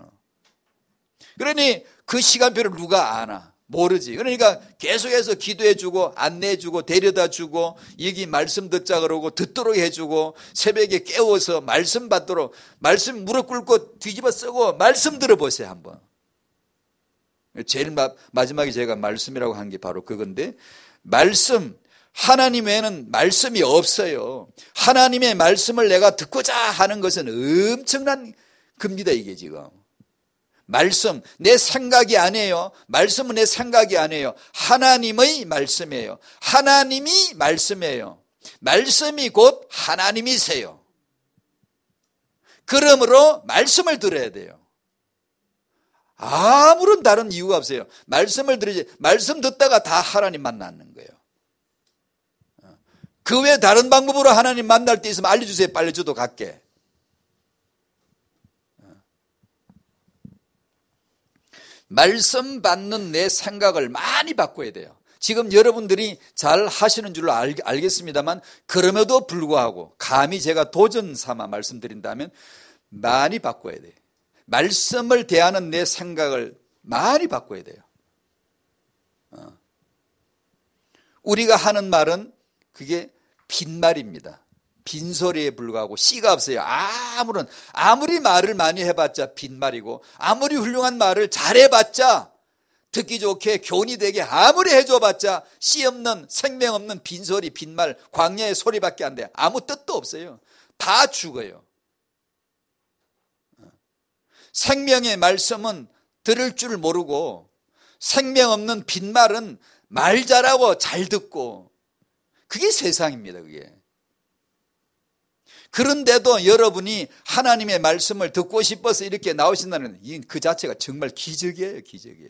그러니 그 시간표를 누가 아나? 모르지. 그러니까 계속해서 기도해주고 안내해주고 데려다주고 여기 말씀 듣자 그러고 듣도록 해주고 새벽에 깨워서 말씀 받도록 말씀 무릎 꿇고 뒤집어 쓰고 말씀 들어보세요 한번. 제일 마, 마지막에 제가 말씀이라고 한 게 바로 그건데 말씀 하나님 외에는 말씀이 없어요. 하나님의 말씀을 내가 듣고자 하는 것은 엄청난 겁니다 이게 지금. 말씀, 내 생각이 아니에요. 말씀은 내 생각이 아니에요. 하나님의 말씀이에요. 하나님이 말씀이에요. 말씀이 곧 하나님이세요. 그러므로 말씀을 들어야 돼요. 아무런 다른 이유가 없어요. 말씀을 들으지, 말씀 듣다가 다 하나님 만나는 거예요. 그 외에 다른 방법으로 하나님 만날 때 있으면 알려주세요. 빨리 저도 갈게. 말씀 받는 내 생각을 많이 바꿔야 돼요. 지금 여러분들이 잘 하시는 줄로 알, 알겠습니다만 그럼에도 불구하고 감히 제가 도전 삼아 말씀드린다면 많이 바꿔야 돼요. 말씀을 대하는 내 생각을 많이 바꿔야 돼요. 어. 우리가 하는 말은 그게 빈말입니다. 빈소리에 불과하고 씨가 없어요. 아무런 아무리 말을 많이 해봤자 빈말이고 아무리 훌륭한 말을 잘해봤자 듣기 좋게 교훈이 되게 아무리 해줘봤자 씨 없는 생명 없는 빈소리 빈말 광야의 소리밖에 안 돼요. 아무 뜻도 없어요. 다 죽어요. 생명의 말씀은 들을 줄 모르고 생명 없는 빈말은 말 잘하고 잘 듣고 그게 세상입니다. 그게. 그런데도 여러분이 하나님의 말씀을 듣고 싶어서 이렇게 나오신다는 그 자체가 정말 기적이에요. 기적이에요.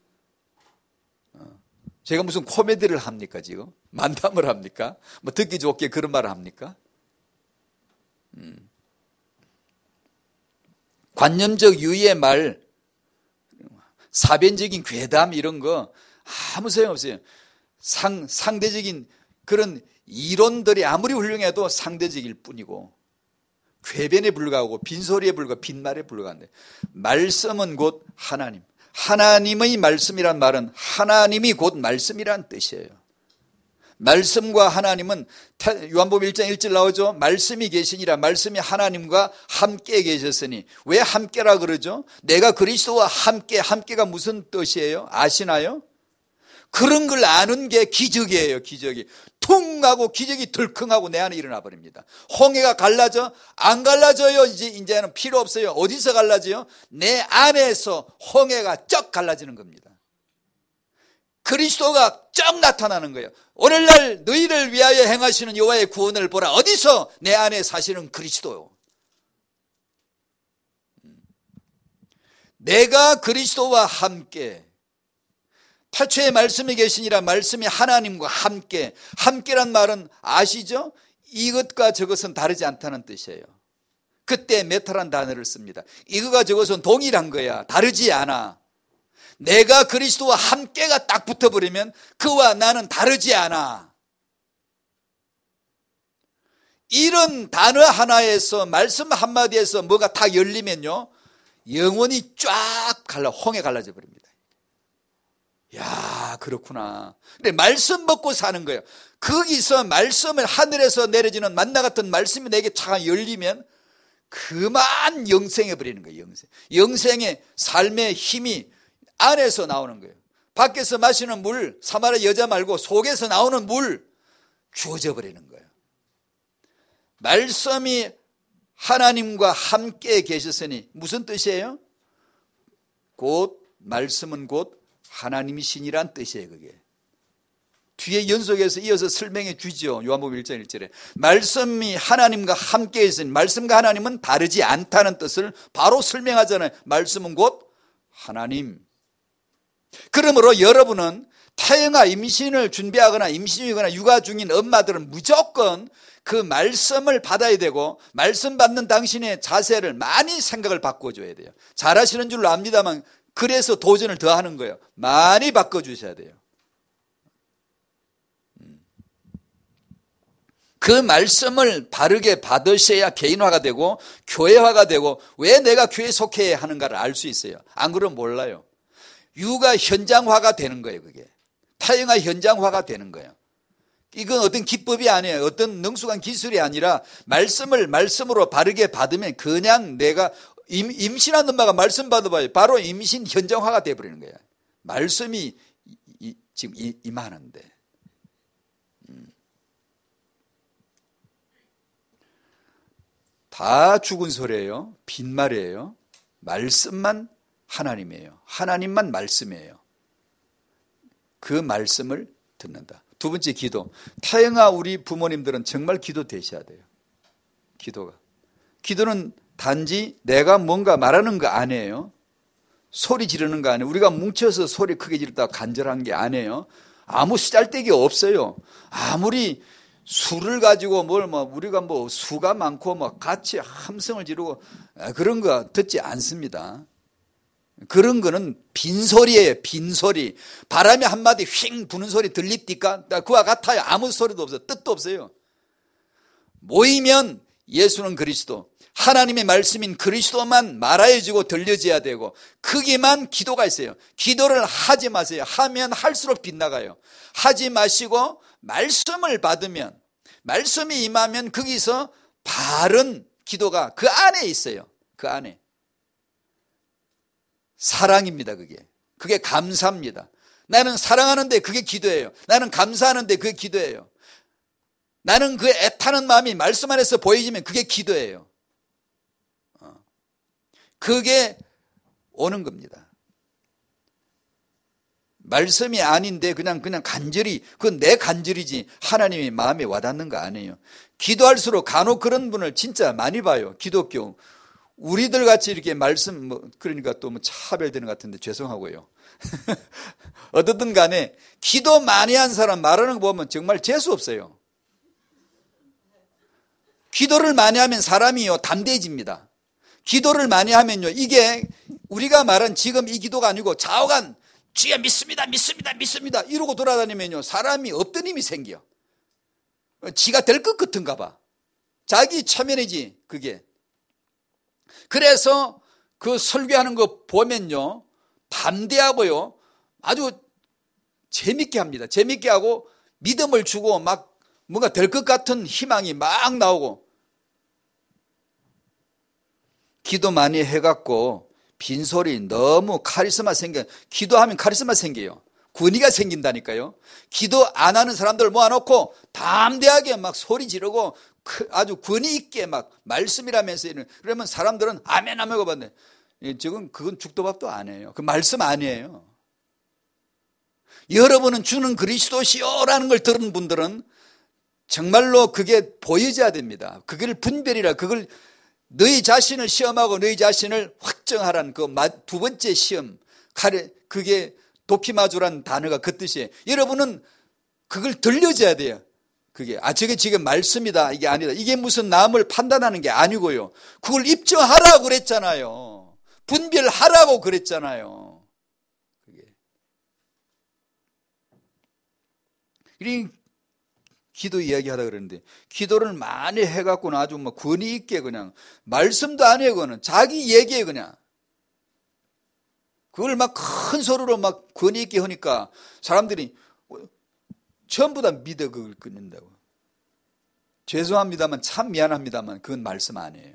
제가 무슨 코미디를 합니까 지금? 만담을 합니까? 뭐 듣기 좋게 그런 말을 합니까? 음. 관념적 유의의 말, 사변적인 괴담 이런 거 아무 소용없어요. 상, 상대적인 그런 이론들이 아무리 훌륭해도 상대적일 뿐이고 궤변에 불과하고 빈소리에 불과하고 빈말에 불과한데 말씀은 곧 하나님. 하나님의 말씀이란 말은 하나님이 곧 말씀이란 뜻이에요. 말씀과 하나님은 요한복음 일 장 일 절 나오죠. 말씀이 계시니라. 말씀이 하나님과 함께 계셨으니. 왜 함께라 그러죠? 내가 그리스도와 함께. 함께가 무슨 뜻이에요? 아시나요? 그런 걸 아는 게 기적이에요. 기적이. 퉁 하고 기적이 덜컹하고 내 안에 일어나 버립니다. 홍해가 갈라져? 안 갈라져요. 이제, 이제는 필요 없어요. 어디서 갈라져요? 내 안에서 홍해가 쩍 갈라지는 겁니다. 그리스도가 쩍 나타나는 거예요. 오늘날 너희를 위하여 행하시는 여호와의 구원을 보라. 어디서? 내 안에 사시는 그리스도요. 내가 그리스도와 함께 태초에 말씀이 계시니라. 말씀이 하나님과 함께. 함께란 말은 아시죠? 이것과 저것은 다르지 않다는 뜻이에요. 그때 메타란 단어를 씁니다. 이것과 저것은 동일한 거야. 다르지 않아. 내가 그리스도와 함께가 딱 붙어버리면 그와 나는 다르지 않아. 이런 단어 하나에서, 말씀 한마디에서 뭐가 다 열리면요, 영혼이 쫙 갈라, 홍해 갈라져 버립니다. 야, 그렇구나. 근데 말씀 먹고 사는 거예요. 거기서 말씀을, 하늘에서 내려지는 만나 같은 말씀이 내게 쫙 열리면 그만 영생해 버리는 거예요. 영생. 영생의 삶의 힘이 안에서 나오는 거예요. 밖에서 마시는 물, 사마리아 여자 말고 속에서 나오는 물 주어져 버리는 거예요. 말씀이 하나님과 함께 계셨으니 무슨 뜻이에요? 곧 말씀은 곧 하나님이시니란 뜻이에요. 그게 뒤에 연속해서 이어서 설명해 주죠. 요한복음 일 장 일 절에 말씀이 하나님과 함께 있으니, 말씀과 하나님은 다르지 않다는 뜻을 바로 설명하잖아요. 말씀은 곧 하나님. 그러므로 여러분은 태영아 임신을 준비하거나 임신 중이거나 육아 중인 엄마들은 무조건 그 말씀을 받아야 되고, 말씀 받는 당신의 자세를 많이 생각을 바꿔줘야 돼요. 잘하시는 줄로 압니다만 그래서 도전을 더 하는 거예요. 많이 바꿔주셔야 돼요. 그 말씀을 바르게 받으셔야 개인화가 되고 교회화가 되고, 왜 내가 교회에 속해야 하는가를 알 수 있어요. 안 그러면 몰라요. 육아 현장화가 되는 거예요. 그게 태영아 현장화가 되는 거예요. 이건 어떤 기법이 아니에요. 어떤 능숙한 기술이 아니라 말씀을 말씀으로 바르게 받으면 그냥 내가 임, 임신한 엄마가 말씀 받아봐요. 바로 임신 현장화가 되어버리는 거예요. 말씀이 이, 이, 지금 이, 임하는데. 음. 다 죽은 소리예요. 빈말이에요. 말씀만 하나님이에요. 하나님만 말씀이에요. 그 말씀을 듣는다. 두 번째, 기도. 태영아 우리 부모님들은 정말 기도 되셔야 돼요. 기도가. 기도는 단지 내가 뭔가 말하는 거 아니에요. 소리 지르는 거 아니에요. 우리가 뭉쳐서 소리 크게 지르다가 간절한 게 아니에요. 아무 쓰잘데기 없어요. 아무리 수를 가지고 뭘 뭐 우리가 뭐 수가 많고 뭐 같이 함성을 지르고 그런 거 듣지 않습니다. 그런 거는 빈소리예요. 빈소리. 바람이 한마디 휙 부는 소리 들립니까? 그와 같아요. 아무 소리도 없어요. 뜻도 없어요. 모이면 예수는 그리스도, 하나님의 말씀인 그리스도만 말하여지고 들려져야 되고, 거기만 기도가 있어요. 기도를 하지 마세요. 하면 할수록 빗나가요. 하지 마시고 말씀을 받으면, 말씀이 임하면 거기서 바른 기도가 그 안에 있어요. 그 안에. 사랑입니다. 그게 그게 감사입니다. 나는 사랑하는데 그게 기도예요. 나는 감사하는데 그게 기도예요. 나는 그 애타는 마음이 말씀 안에서 보여지면 그게 기도예요. 그게 오는 겁니다. 말씀이 아닌데 그냥 그냥 간절히, 그건 내 간절이지 하나님의 마음에 와닿는 거 아니에요. 기도할수록 간혹 그런 분을 진짜 많이 봐요. 기독교 우리들 같이 이렇게 말씀, 뭐, 그러니까 또 뭐 차별되는 것 같은데 죄송하고요. 어떻든 간에 기도 많이 한 사람 말하는 거 보면 정말 재수 없어요. 기도를 많이 하면 사람이요, 담대해집니다. 기도를 많이 하면요, 이게 우리가 말한 지금 이 기도가 아니고 좌우간, 주여 믿습니다, 믿습니다, 믿습니다. 이러고 돌아다니면요, 사람이 없던 힘이 생겨. 지가 될 것 같은가 봐. 자기 체면이지, 그게. 그래서 그 설교하는 거 보면요, 담대하고요, 아주 재밌게 합니다. 재밌게 하고 믿음을 주고 막 뭔가 될 것 같은 희망이 막 나오고. 기도 많이 해갖고 빈소리, 너무 카리스마 생겨. 기도하면 카리스마 생겨요. 권위가 생긴다니까요. 기도 안 하는 사람들 모아놓고 담대하게 막 소리 지르고 아주 권위 있게 막 말씀이라면서 이런, 그러면 사람들은 아멘 하면 받네. 지금 그건 죽도밥도 아니에요. 그 말씀 아니에요. 여러분은 주는 그리스도시요라는 걸 들은 분들은 정말로 그게 보여져야 됩니다. 그걸 분별이라, 그걸 너희 자신을 시험하고 너희 자신을 확정하라는 그 두 번째 시험, 그게 도키마주란 단어가 그 뜻이에요. 여러분은 그걸 들려줘야 돼요. 그게 아 저게 지금 말씀이다 이게 아니다. 이게 무슨 남을 판단하는 게 아니고요. 그걸 입증하라고 그랬잖아요. 분별하라고 그랬잖아요. 그게. 이 기도 이야기하다 그러는데 기도를 많이 해갖고는 아주 뭐 권위 있게 그냥 말씀도 안 해요. 그거는 자기 얘기에 그냥 그걸 막 큰 소리로 막 권위 있게 하니까 사람들이 전부 다 믿어 그걸 끊는다고. 죄송합니다만 참 미안합니다만 그건 말씀 아니에요.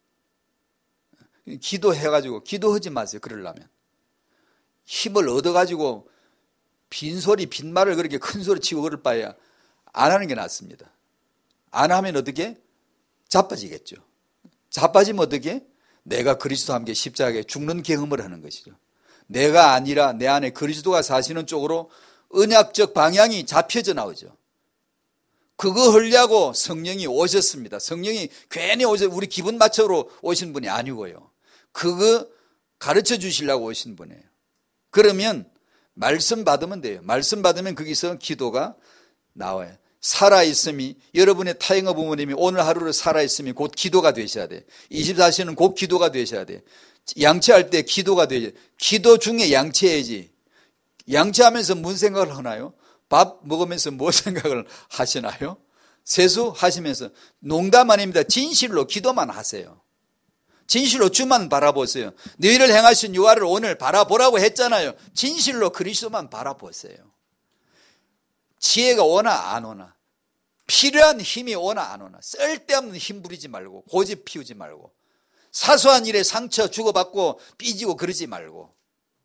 기도해가지고 기도하지 마세요. 그러려면 힘을 얻어가지고 빈소리 빈말을 그렇게 큰 소리 치고 그럴 바에야 안 하는 게 낫습니다. 안 하면 어떻게? 자빠지겠죠. 자빠지면 어떻게? 내가 그리스도와 함께 십자가에 죽는 경험을 하는 것이죠. 내가 아니라 내 안에 그리스도가 사시는 쪽으로 언약적 방향이 잡혀져 나오죠. 그거 하려고 성령이 오셨습니다. 성령이 괜히 오셔 우리 기분 맞춰로 오신 분이 아니고요. 그거 가르쳐 주시려고 오신 분이에요. 그러면 말씀 받으면 돼요. 말씀 받으면 거기서 기도가 나와요. 살아있음이 여러분의 타영어 부모님이 오늘 하루를 살아있음이 곧 기도가 되셔야 돼. 이십사 시는 곧 기도가 되셔야 돼. 양치할 때 기도가 되죠. 기도 중에 양치해야지. 양치하면서 무슨 생각을 하나요? 밥 먹으면서 무슨 생각을 하시나요? 세수하시면서 농담 아닙니다. 진실로 기도만 하세요. 진실로 주만 바라보세요. 너희를 행하신 유아를 오늘 바라보라고 했잖아요. 진실로 그리스도만 바라보세요. 지혜가 오나 안 오나 필요한 힘이 오나 안 오나 쓸데없는 힘 부리지 말고 고집 피우지 말고 사소한 일에 상처 주고받고 삐지고 그러지 말고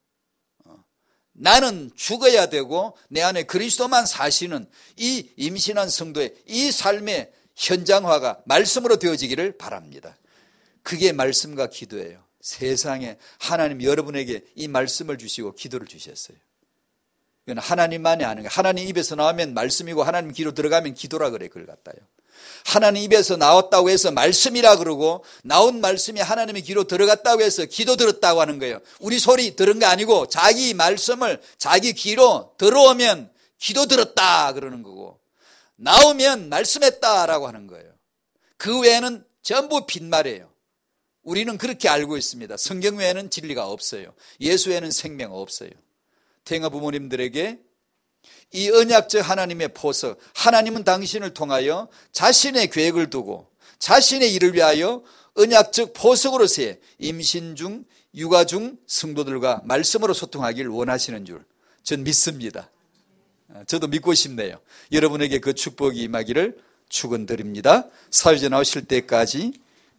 나는 죽어야 되고 내 안에 그리스도만 사시는 이 임신한 성도의 이 삶의 현장화가 말씀으로 되어지기를 바랍니다. 그게 말씀과 기도예요. 세상에 하나님 여러분에게 이 말씀을 주시고 기도를 주셨어요. 이건 하나님만이 아는 거예요. 하나님 입에서 나오면 말씀이고 하나님 귀로 들어가면 기도라 그래 그걸 갖다요. 하나님 입에서 나왔다고 해서 말씀이라 그러고 나온 말씀이 하나님의 귀로 들어갔다고 해서 기도 들었다고 하는 거예요. 우리 소리 들은 거 아니고 자기 말씀을 자기 귀로 들어오면 기도 들었다 그러는 거고 나오면 말씀했다라고 하는 거예요. 그 외에는 전부 빈말이에요. 우리는 그렇게 알고 있습니다. 성경 외에는 진리가 없어요. 예수 외에는 생명 없어요. 태영아 부모님들에게 이 언약적 하나님의 보석, 하나님은 당신을 통하여 자신의 계획을 두고 자신의 일을 위하여 언약적 보석으로서의 임신 중, 육아 중 성도들과 말씀으로 소통하기를 원하시는 줄 전 믿습니다. 저도 믿고 싶네요. 여러분에게 그 축복이 임하기를 축원드립니다. 사회제 나오실 때까지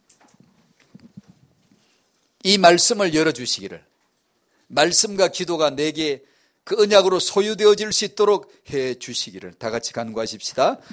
이 말씀을 열어주시기를 말씀과 기도가 내게 그 언약으로 소유되어질 수 있도록 해 주시기를 다 같이 간구하십시다.